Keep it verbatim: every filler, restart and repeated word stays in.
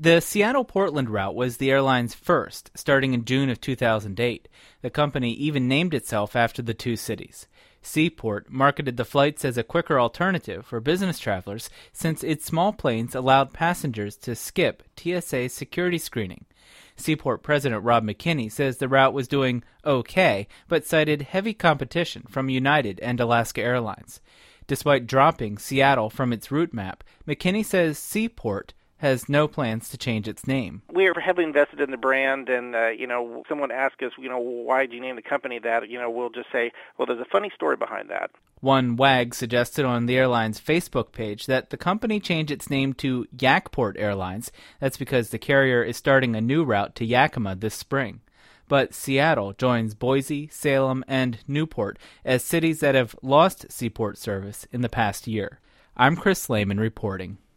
The Seattle-Portland route was the airline's first, starting in June of two thousand eight. The company even named itself after the two cities. Seaport marketed the flights as a quicker alternative for business travelers since its small planes allowed passengers to skip T S A security screening. Seaport President Rob McKinney says the route was doing okay, but cited heavy competition from United and Alaska Airlines. Despite dropping Seattle from its route map, McKinney says Seaport has no plans to change its name. We are heavily invested in the brand, and, uh, you know, someone asks us, you know, why do you name the company that? You know, we'll just say, well, there's a funny story behind that. One wag suggested on the airline's Facebook page that the company change its name to Yakport Airlines. That's because the carrier is starting a new route to Yakima this spring. But Seattle joins Boise, Salem, and Newport as cities that have lost Seaport service in the past year. I'm Chris Lehman reporting.